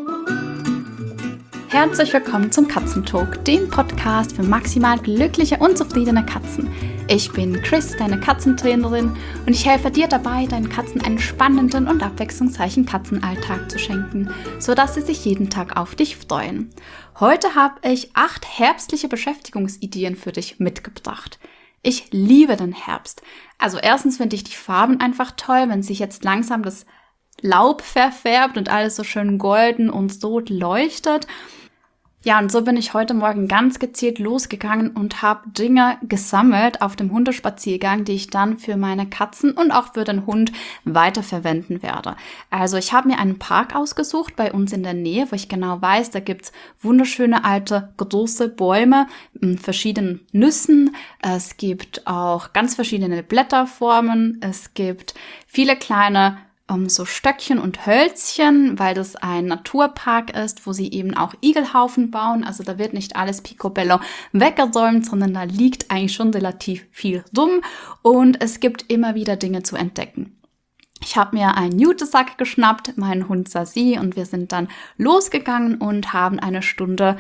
Herzlich willkommen zum Katzentalk, dem Podcast für maximal glückliche und zufriedene Katzen. Ich bin Chris, deine Katzentrainerin, und ich helfe dir dabei, deinen Katzen einen spannenden und abwechslungsreichen Katzenalltag zu schenken, sodass sie sich jeden Tag auf dich freuen. Heute habe ich 8 herbstliche Beschäftigungsideen für dich mitgebracht. Ich liebe den Herbst. Also erstens finde ich die Farben einfach toll, wenn sich jetzt langsam das Laub verfärbt und alles so schön golden und rot leuchtet. Ja, und so bin ich heute Morgen ganz gezielt losgegangen und habe Dinge gesammelt auf dem Hundespaziergang, die ich dann für meine Katzen und auch für den Hund weiterverwenden werde. Also ich habe mir einen Park ausgesucht bei uns in der Nähe, wo ich genau weiß, da gibt's wunderschöne alte große Bäume mit verschiedenen Nüssen. Es gibt auch ganz verschiedene Blätterformen. Es gibt viele kleine so Stöckchen und Hölzchen, weil das ein Naturpark ist, wo sie eben auch Igelhaufen bauen. Also da wird nicht alles picobello weggeräumt, sondern da liegt eigentlich schon relativ viel rum und es gibt immer wieder Dinge zu entdecken. Ich habe mir einen Jutesack geschnappt, meinen Hund Sasi, und wir sind dann losgegangen und haben eine Stunde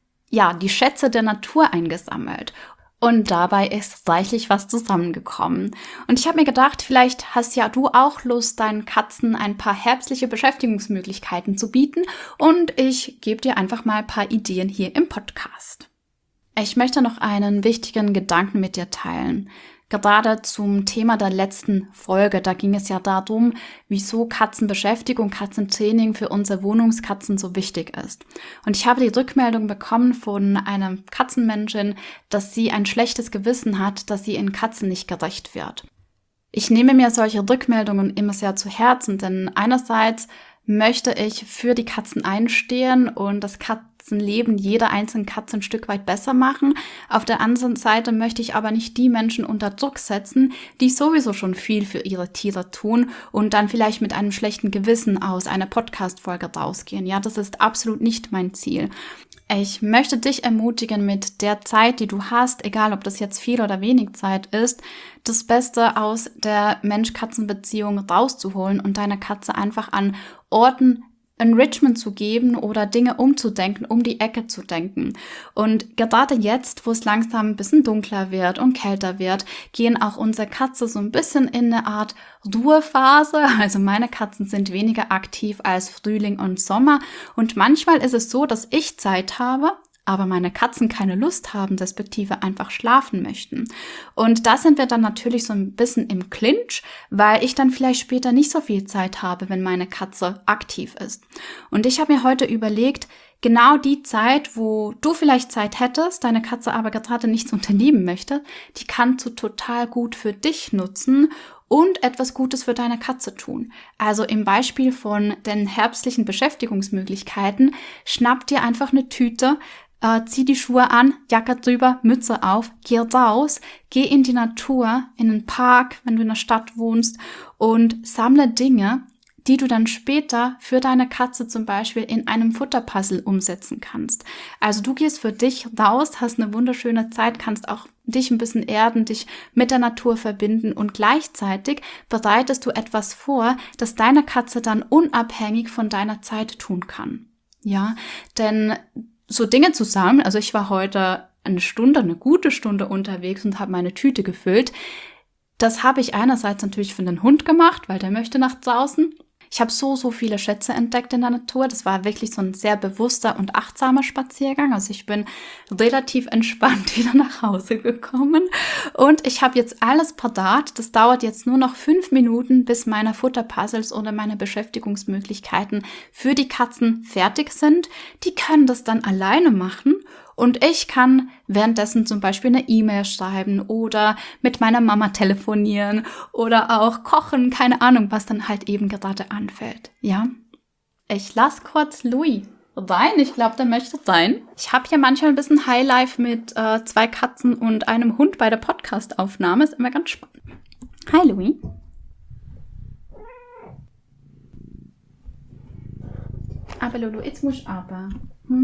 die Schätze der Natur eingesammelt. Und dabei ist reichlich was zusammengekommen. Und ich habe mir gedacht, vielleicht hast ja du auch Lust, deinen Katzen ein paar herbstliche Beschäftigungsmöglichkeiten zu bieten. Und ich gebe dir einfach mal ein paar Ideen hier im Podcast. Ich möchte noch einen wichtigen Gedanken mit dir teilen. Gerade zum Thema der letzten Folge, da ging es ja darum, wieso Katzenbeschäftigung, Katzentraining für unsere Wohnungskatzen so wichtig ist. Und ich habe die Rückmeldung bekommen von einer Katzenmenschin, dass sie ein schlechtes Gewissen hat, dass sie ihren Katzen nicht gerecht wird. Ich nehme mir solche Rückmeldungen immer sehr zu Herzen, denn einerseits möchte ich für die Katzen einstehen und das Katzenleben jeder einzelnen Katze ein Stück weit besser machen. Auf der anderen Seite möchte ich aber nicht die Menschen unter Druck setzen, die sowieso schon viel für ihre Tiere tun und dann vielleicht mit einem schlechten Gewissen aus einer Podcast-Folge rausgehen. Ja, das ist absolut nicht mein Ziel. Ich möchte dich ermutigen, mit der Zeit, die du hast, egal ob das jetzt viel oder wenig Zeit ist, das Beste aus der Mensch-Katzen-Beziehung rauszuholen und deiner Katze einfach an Orten Enrichment zu geben oder Dinge umzudenken, um die Ecke zu denken. Und gerade jetzt, wo es langsam ein bisschen dunkler wird und kälter wird, gehen auch unsere Katze so ein bisschen in eine Art Ruhephase. Also meine Katzen sind weniger aktiv als Frühling und Sommer. Und manchmal ist es so, dass ich Zeit habe, aber meine Katzen keine Lust haben, respektive einfach schlafen möchten. Und da sind wir dann natürlich so ein bisschen im Clinch, weil ich dann vielleicht später nicht so viel Zeit habe, wenn meine Katze aktiv ist. Und ich habe mir heute überlegt, genau die Zeit, wo du vielleicht Zeit hättest, deine Katze aber gerade nichts unternehmen möchte, die kannst du total gut für dich nutzen und etwas Gutes für deine Katze tun. Also im Beispiel von den herbstlichen Beschäftigungsmöglichkeiten, schnapp dir einfach eine Tüte, zieh die Schuhe an, Jacke drüber, Mütze auf, geh raus, geh in die Natur, in den Park, wenn du in der Stadt wohnst, und sammle Dinge, die du dann später für deine Katze zum Beispiel in einem Futterpuzzle umsetzen kannst. Also du gehst für dich raus, hast eine wunderschöne Zeit, kannst auch dich ein bisschen erden, dich mit der Natur verbinden und gleichzeitig bereitest du etwas vor, das deine Katze dann unabhängig von deiner Zeit tun kann. Ja, denn so Dinge zu sammeln, also ich war heute eine gute Stunde unterwegs und habe meine Tüte gefüllt. Das habe ich einerseits natürlich für den Hund gemacht, weil der möchte nach draußen. Ich habe so viele Schätze entdeckt in der Natur. Das war wirklich so ein sehr bewusster und achtsamer Spaziergang. Also ich bin relativ entspannt wieder nach Hause gekommen. Und ich habe jetzt alles parat. Das dauert jetzt nur noch 5 Minuten, bis meine Futterpuzzles oder meine Beschäftigungsmöglichkeiten für die Katzen fertig sind. Die können das dann alleine machen. Und ich kann währenddessen zum Beispiel eine E-Mail schreiben oder mit meiner Mama telefonieren oder auch kochen, keine Ahnung, was dann halt eben gerade anfällt, ja. Ich lasse kurz Louis rein, ich glaube, der möchte rein. Ich habe hier manchmal ein bisschen Highlife mit 2 Katzen und einem Hund bei der Podcast-Aufnahme, ist immer ganz spannend. Hi Louis. Aber Lulu, jetzt muss ich aber.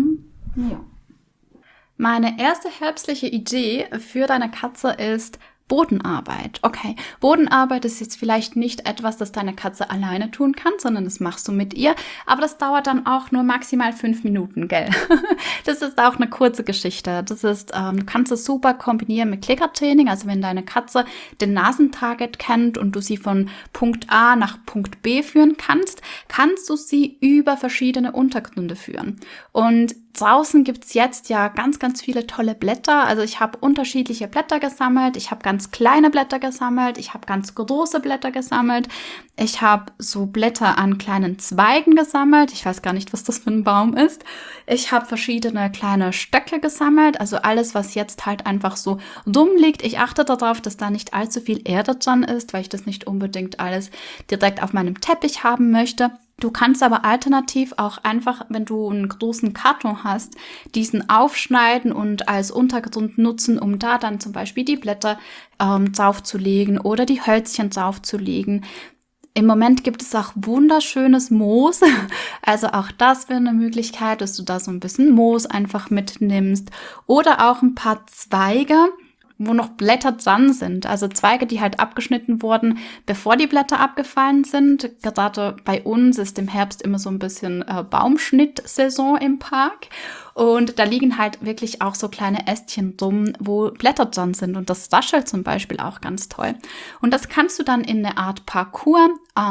Ja. Meine erste herbstliche Idee für deine Katze ist Bodenarbeit. Okay, Bodenarbeit ist jetzt vielleicht nicht etwas, das deine Katze alleine tun kann, sondern das machst du mit ihr. Aber das dauert dann auch nur maximal 5 Minuten, gell? Das ist auch eine kurze Geschichte. Das ist, du kannst es super kombinieren mit Klickertraining. Also wenn deine Katze den Nasentarget kennt und du sie von Punkt A nach Punkt B führen kannst du sie über verschiedene Untergründe führen. Und draußen gibt's jetzt ja ganz, ganz viele tolle Blätter. Also ich habe unterschiedliche Blätter gesammelt. Ich habe ganz kleine Blätter gesammelt. Ich habe ganz große Blätter gesammelt. Ich habe so Blätter an kleinen Zweigen gesammelt. Ich weiß gar nicht, was das für ein Baum ist. Ich habe verschiedene kleine Stöcke gesammelt. Also alles, was jetzt halt einfach so dumm liegt. Ich achte darauf, dass da nicht allzu viel Erde dran ist, weil ich das nicht unbedingt alles direkt auf meinem Teppich haben möchte. Du kannst aber alternativ auch einfach, wenn du einen großen Karton hast, diesen aufschneiden und als Untergrund nutzen, um da dann zum Beispiel die Blätter draufzulegen oder die Hölzchen draufzulegen. Im Moment gibt es auch wunderschönes Moos, also auch das wäre eine Möglichkeit, dass du da so ein bisschen Moos einfach mitnimmst oder auch ein paar Zweige, wo noch Blätter dran sind, also Zweige, die halt abgeschnitten wurden, bevor die Blätter abgefallen sind. Gerade bei uns ist im Herbst immer so ein bisschen Baumschnittsaison im Park und da liegen halt wirklich auch so kleine Ästchen drum, wo Blätter dran sind und das raschelt zum Beispiel auch ganz toll. Und das kannst du dann in eine Art Parcours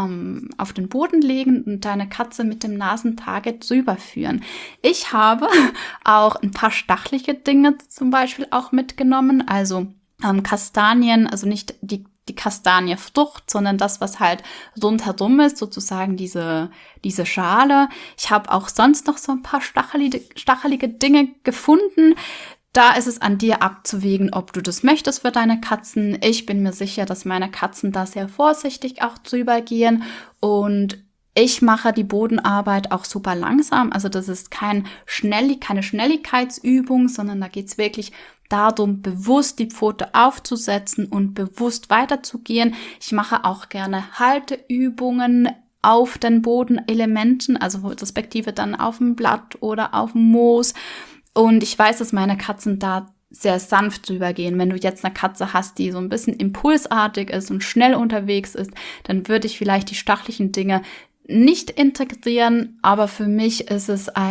auf den Boden legen und deine Katze mit dem Nasentarget drüber führen. Ich habe auch ein paar stachelige Dinge zum Beispiel auch mitgenommen, also Kastanien, also nicht die Kastanienfrucht, sondern das, was halt rundherum ist, sozusagen diese Schale. Ich habe auch sonst noch so ein paar stachelige Dinge gefunden. Da ist es an dir abzuwägen, ob du das möchtest für deine Katzen. Ich bin mir sicher, dass meine Katzen da sehr vorsichtig auch drüber gehen und ich mache die Bodenarbeit auch super langsam. Also das ist keine Schnelligkeitsübung, sondern da geht's wirklich darum, bewusst die Pfote aufzusetzen und bewusst weiterzugehen. Ich mache auch gerne Halteübungen auf den Bodenelementen, also respektive dann auf dem Blatt oder auf dem Moos. Und ich weiß, dass meine Katzen da sehr sanft drüber gehen. Wenn du jetzt eine Katze hast, die so ein bisschen impulsartig ist und schnell unterwegs ist, dann würde ich vielleicht die stachlichen Dinge nicht integrieren, aber für mich ist es so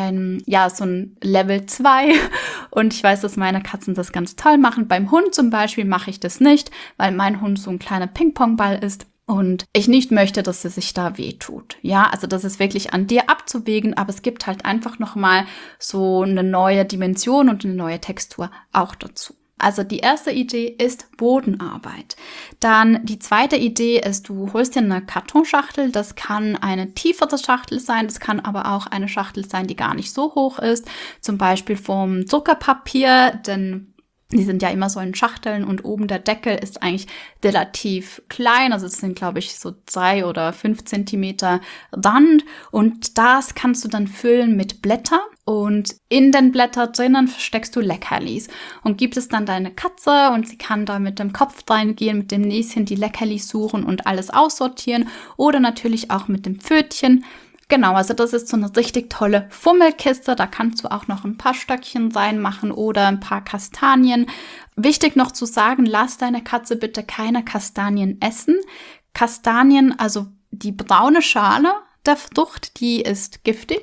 ein Level 2 und ich weiß, dass meine Katzen das ganz toll machen. Beim Hund zum Beispiel mache ich das nicht, weil mein Hund so ein kleiner Ping-Pong-Ball ist und ich nicht möchte, dass sie sich da wehtut. Ja, also das ist wirklich an dir abzuwägen, aber es gibt halt einfach nochmal so eine neue Dimension und eine neue Textur auch dazu. Also die erste Idee ist Bodenarbeit. Dann die zweite Idee ist, du holst dir eine Kartonschachtel. Das kann eine tiefere Schachtel sein, das kann aber auch eine Schachtel sein, die gar nicht so hoch ist. Zum Beispiel vom Druckerpapier, denn die sind ja immer so in Schachteln und oben der Deckel ist eigentlich relativ klein. Also es sind, glaube ich, so 3 oder 5 Zentimeter Rand. Und das kannst du dann füllen mit Blätter. Und in den Blättern drinnen versteckst du Leckerlis. Und gibst es dann deine Katze und sie kann da mit dem Kopf reingehen, mit dem Näschen die Leckerlis suchen und alles aussortieren. Oder natürlich auch mit dem Pfötchen. Genau, also das ist so eine richtig tolle Fummelkiste. Da kannst du auch noch ein paar Stöckchen reinmachen oder ein paar Kastanien. Wichtig noch zu sagen, lass deine Katze bitte keine Kastanien essen. Kastanien, also die braune Schale der Frucht, die ist giftig.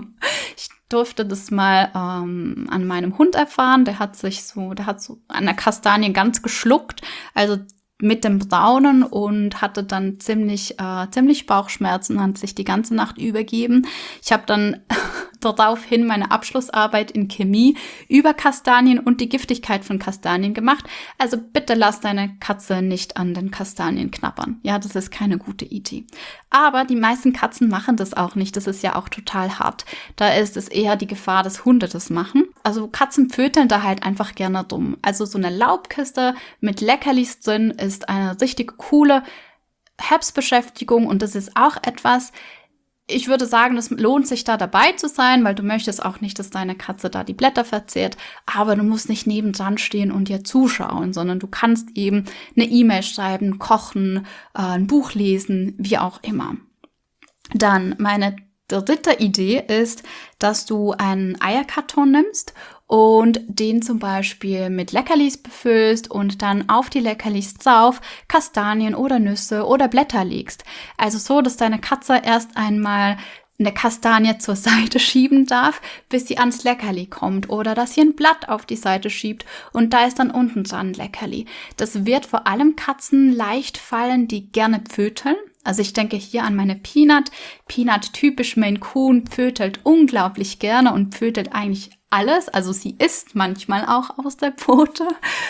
Ich durfte das mal an meinem Hund erfahren. Der hat so eine Kastanie ganz geschluckt. Also mit dem Braunen und hatte dann ziemlich Bauchschmerzen und hat sich die ganze Nacht übergeben. Ich habe dann daraufhin meine Abschlussarbeit in Chemie über Kastanien und die Giftigkeit von Kastanien gemacht. Also bitte lass deine Katze nicht an den Kastanien knabbern. Ja, das ist keine gute Idee. Aber die meisten Katzen machen das auch nicht. Das ist ja auch total hart. Da ist es eher die Gefahr, dass Hunde das machen. Also Katzen pöteln da halt einfach gerne dumm. Also so eine Laubkiste mit Leckerlis drin ist eine richtig coole Herbstbeschäftigung und das ist auch etwas, ich würde sagen, es lohnt sich da dabei zu sein, weil du möchtest auch nicht, dass deine Katze da die Blätter verzehrt, aber du musst nicht nebendran stehen und dir zuschauen, sondern du kannst eben eine E-Mail schreiben, kochen, ein Buch lesen, wie auch immer. Dann meine Die dritte Idee ist, dass du einen Eierkarton nimmst und den zum Beispiel mit Leckerlis befüllst und dann auf die Leckerlis drauf Kastanien oder Nüsse oder Blätter legst. Also so, dass deine Katze erst einmal eine Kastanie zur Seite schieben darf, bis sie ans Leckerli kommt, oder dass sie ein Blatt auf die Seite schiebt und da ist dann unten dran ein Leckerli. Das wird vor allem Katzen leicht fallen, die gerne pföteln. Also ich denke hier an meine Peanut. Peanut, typisch Maine Coon, pfötelt unglaublich gerne und pfötelt eigentlich alles. Also sie isst manchmal auch aus der Pfote.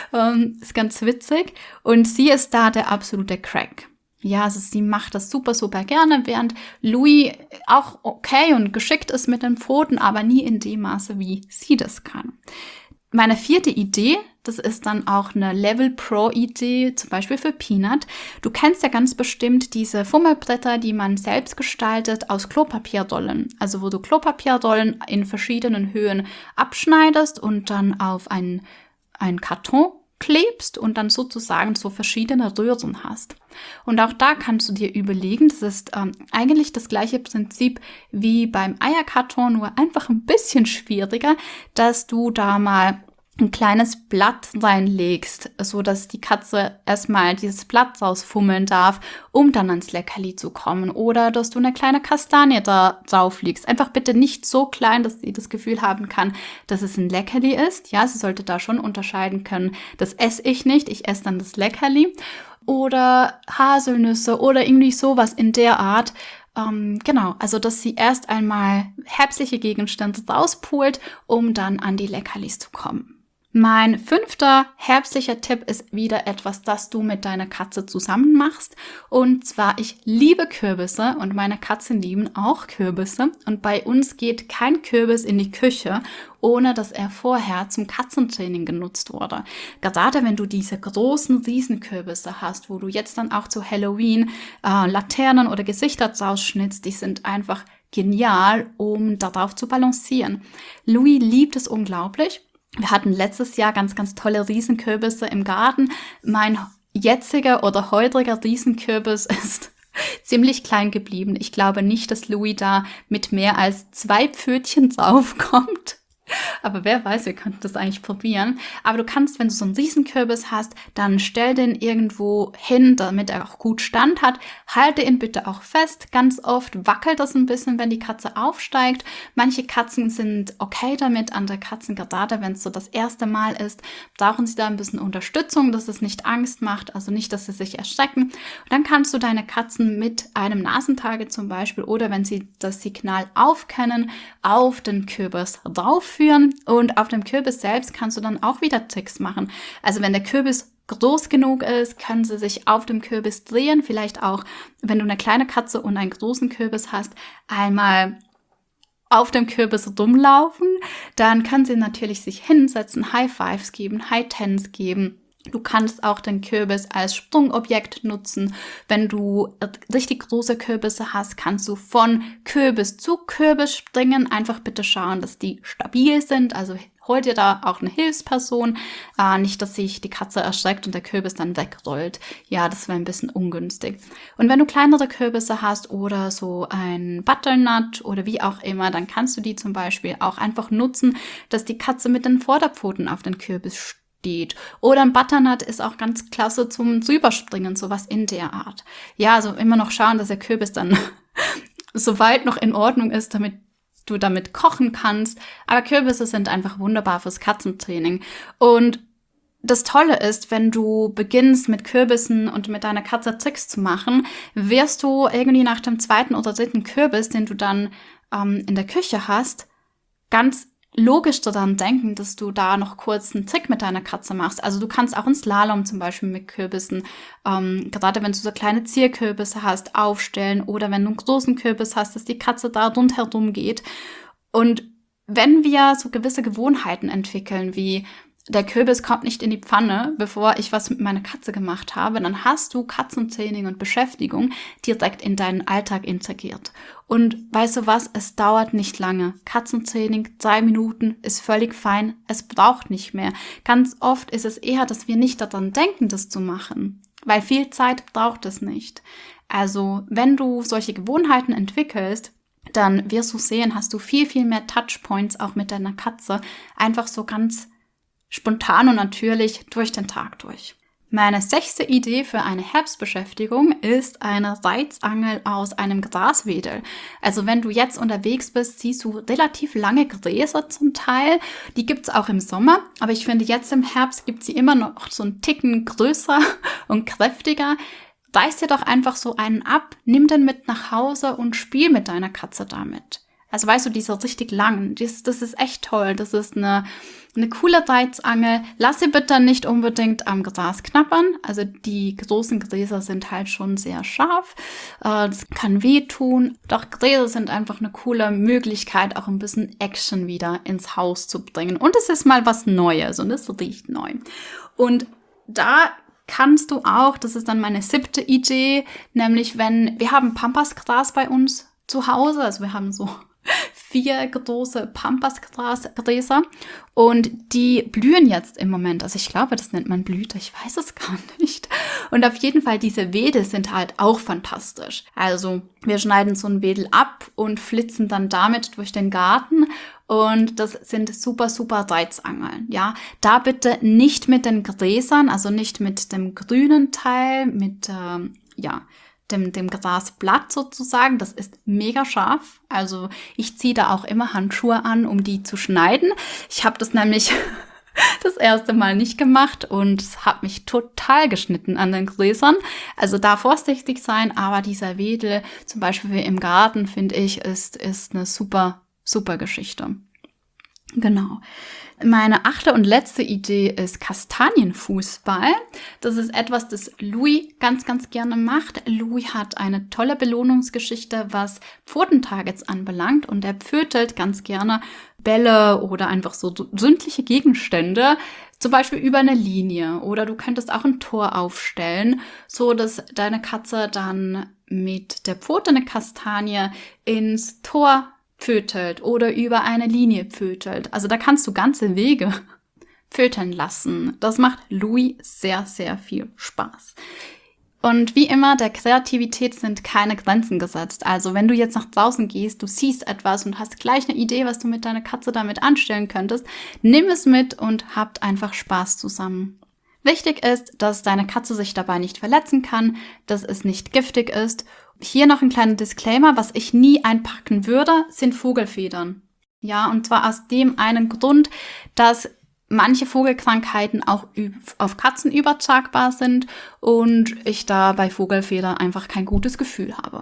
Ist ganz witzig. Und sie ist da der absolute Crack. Ja, also sie macht das super, super gerne, während Louis auch okay und geschickt ist mit den Pfoten, aber nie in dem Maße, wie sie das kann. Meine vierte Idee, das ist dann auch eine Level-Pro-Idee, zum Beispiel für Peanut. Du kennst ja ganz bestimmt diese Fummelbretter, die man selbst gestaltet aus Klopapierdollen. Also wo du Klopapierdollen in verschiedenen Höhen abschneidest und dann auf einen Karton klebst und dann sozusagen so verschiedene Röhren hast. Und auch da kannst du dir überlegen, das ist eigentlich das gleiche Prinzip wie beim Eierkarton, nur einfach ein bisschen schwieriger, dass du da mal ein kleines Blatt reinlegst, so dass die Katze erstmal dieses Blatt rausfummeln darf, um dann ans Leckerli zu kommen. Oder dass du eine kleine Kastanie da drauf legst. Einfach bitte nicht so klein, dass sie das Gefühl haben kann, dass es ein Leckerli ist. Ja, sie sollte da schon unterscheiden können, das esse ich nicht, ich esse dann das Leckerli. Oder Haselnüsse oder irgendwie sowas in der Art. Genau, also dass sie erst einmal herbstliche Gegenstände rauspult, um dann an die Leckerlis zu kommen. Mein 5. herbstlicher Tipp ist wieder etwas, das du mit deiner Katze zusammen machst. Und zwar, ich liebe Kürbisse und meine Katzen lieben auch Kürbisse. Und bei uns geht kein Kürbis in die Küche, ohne dass er vorher zum Katzentraining genutzt wurde. Gerade wenn du diese großen Riesenkürbisse hast, wo du jetzt dann auch zu Halloween Laternen oder Gesichter draus schnitzt, die sind einfach genial, um darauf zu balancieren. Louis liebt es unglaublich. Wir hatten letztes Jahr ganz, ganz tolle Riesenkürbisse im Garten. Mein jetziger oder heutiger Riesenkürbis ist ziemlich klein geblieben. Ich glaube nicht, dass Louis da mit mehr als 2 Pfötchen draufkommt. Aber wer weiß, wir könnten das eigentlich probieren. Aber du kannst, wenn du so einen Riesenkürbis hast, dann stell den irgendwo hin, damit er auch gut Stand hat. Halte ihn bitte auch fest. Ganz oft wackelt das ein bisschen, wenn die Katze aufsteigt. Manche Katzen sind okay damit, andere Katzen, gerade wenn es so das erste Mal ist, brauchen sie da ein bisschen Unterstützung, dass es nicht Angst macht, also nicht, dass sie sich erschrecken. Und dann kannst du deine Katzen mit einem Nasentarget zum Beispiel oder wenn sie das Signal aufkennen, auf den Kürbis draufführen. Und auf dem Kürbis selbst kannst du dann auch wieder Tricks machen. Also wenn der Kürbis groß genug ist, können sie sich auf dem Kürbis drehen. Vielleicht auch, wenn du eine kleine Katze und einen großen Kürbis hast, einmal auf dem Kürbis rumlaufen. Dann können sie natürlich sich hinsetzen, High Fives geben, High Tens geben. Du kannst auch den Kürbis als Sprungobjekt nutzen. Wenn du richtig große Kürbisse hast, kannst du von Kürbis zu Kürbis springen. Einfach bitte schauen, dass die stabil sind. Also hol dir da auch eine Hilfsperson. Nicht, dass sich die Katze erschreckt und der Kürbis dann wegrollt. Ja, das wäre ein bisschen ungünstig. Und wenn du kleinere Kürbisse hast oder so ein Butternut oder wie auch immer, dann kannst du die zum Beispiel auch einfach nutzen, dass die Katze mit den Vorderpfoten auf den Kürbis steht. Oder ein Butternut ist auch ganz klasse zum Drüberspringen, sowas in der Art. Ja, also immer noch schauen, dass der Kürbis dann soweit noch in Ordnung ist, damit du damit kochen kannst. Aber Kürbisse sind einfach wunderbar fürs Katzentraining. Und das Tolle ist, wenn du beginnst mit Kürbissen und mit deiner Katze Tricks zu machen, wirst du irgendwie nach dem 2. oder 3. Kürbis, den du dann in der Küche hast, ganz logisch daran denken, dass du da noch kurz einen Trick mit deiner Katze machst. Also du kannst auch einen Slalom zum Beispiel mit Kürbissen, gerade wenn du so kleine Zierkürbisse hast, aufstellen oder wenn du einen großen Kürbis hast, dass die Katze da rundherum geht. Und wenn wir so gewisse Gewohnheiten entwickeln, wie der Kürbis kommt nicht in die Pfanne, bevor ich was mit meiner Katze gemacht habe, dann hast du Katzentraining und Beschäftigung direkt in deinen Alltag integriert. Und weißt du was, es dauert nicht lange. Katzentraining, 3 Minuten ist völlig fein, es braucht nicht mehr. Ganz oft ist es eher, dass wir nicht daran denken, das zu machen, weil viel Zeit braucht es nicht. Also wenn du solche Gewohnheiten entwickelst, dann wirst du sehen, hast du viel, viel mehr Touchpoints auch mit deiner Katze. Einfach so ganz spontan und natürlich durch den Tag durch. Meine 6. Idee für eine Herbstbeschäftigung ist eine Reizangel aus einem Graswedel. Also wenn du jetzt unterwegs bist, siehst du relativ lange Gräser zum Teil. Die gibt's auch im Sommer, aber ich finde jetzt im Herbst gibt sie immer noch so einen Ticken größer und kräftiger. Reiß dir doch einfach so einen ab, nimm den mit nach Hause und spiel mit deiner Katze damit. Also weißt du, diese richtig langen, das ist echt toll. Das ist eine coole Reizangel. Lass sie bitte nicht unbedingt am Gras knabbern. Also die großen Gräser sind halt schon sehr scharf. Das kann wehtun. Doch Gräser sind einfach eine coole Möglichkeit, auch ein bisschen Action wieder ins Haus zu bringen. Und es ist mal was Neues und es riecht neu. Und da kannst du auch, das ist dann meine 7. Idee, nämlich wir haben Pampasgras bei uns zu Hause, also wir haben so 4 große Pampasgräser und die blühen jetzt im Moment. Also ich glaube, das nennt man Blüte, ich weiß es gar nicht. Und auf jeden Fall, diese Wedel sind halt auch fantastisch. Also wir schneiden so einen Wedel ab und flitzen dann damit durch den Garten. Und das sind super, super Reizangeln. Ja, da bitte nicht mit den Gräsern, also nicht mit dem grünen Teil, mit dem Grasblatt sozusagen. Das ist mega scharf. Also ich ziehe da auch immer Handschuhe an, um die zu schneiden. Ich habe das nämlich das erste Mal nicht gemacht und habe mich total geschnitten an den Gräsern. Also da vorsichtig sein, aber dieser Wedel, zum Beispiel wie im Garten, finde ich, ist eine super, super Geschichte. Genau. Meine 8. und letzte Idee ist Kastanienfußball. Das ist etwas, das Louis ganz, ganz gerne macht. Louis hat eine tolle Belohnungsgeschichte, was Pfotentargets anbelangt, und er pfötelt ganz gerne Bälle oder einfach so sündliche Gegenstände, zum Beispiel über eine Linie, oder du könntest auch ein Tor aufstellen, so dass deine Katze dann mit der Pfote eine Kastanie ins Tor pfötelt oder über eine Linie pfötelt. Also da kannst du ganze Wege pföteln lassen. Das macht Louis sehr, sehr viel Spaß. Und wie immer, der Kreativität sind keine Grenzen gesetzt. Also wenn du jetzt nach draußen gehst, du siehst etwas und hast gleich eine Idee, was du mit deiner Katze damit anstellen könntest, nimm es mit und habt einfach Spaß zusammen. Wichtig ist, dass deine Katze sich dabei nicht verletzen kann, dass es nicht giftig ist. Hier noch ein kleiner Disclaimer: Was ich nie einpacken würde, sind Vogelfedern. Ja, und zwar aus dem einen Grund, dass manche Vogelkrankheiten auch auf Katzen übertragbar sind und ich da bei Vogelfedern einfach kein gutes Gefühl habe.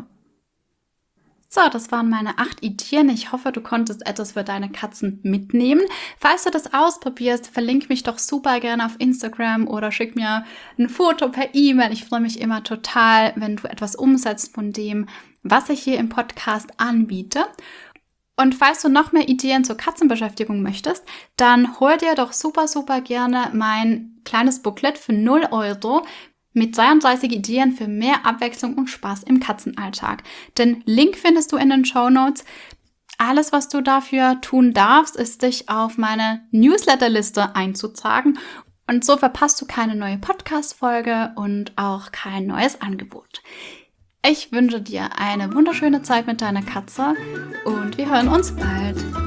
So, das waren meine 8 Ideen. Ich hoffe, du konntest etwas für deine Katzen mitnehmen. Falls du das ausprobierst, verlink mich doch super gerne auf Instagram oder schick mir ein Foto per E-Mail. Ich freue mich immer total, wenn du etwas umsetzt von dem, was ich hier im Podcast anbiete. Und falls du noch mehr Ideen zur Katzenbeschäftigung möchtest, dann hol dir doch super, super gerne mein kleines Booklet für 0 € mit 33 Ideen für mehr Abwechslung und Spaß im Katzenalltag. Den Link findest du in den Shownotes. Alles, was du dafür tun darfst, ist, dich auf meine Newsletterliste einzutragen. Und so verpasst du keine neue Podcast-Folge und auch kein neues Angebot. Ich wünsche dir eine wunderschöne Zeit mit deiner Katze und wir hören uns bald.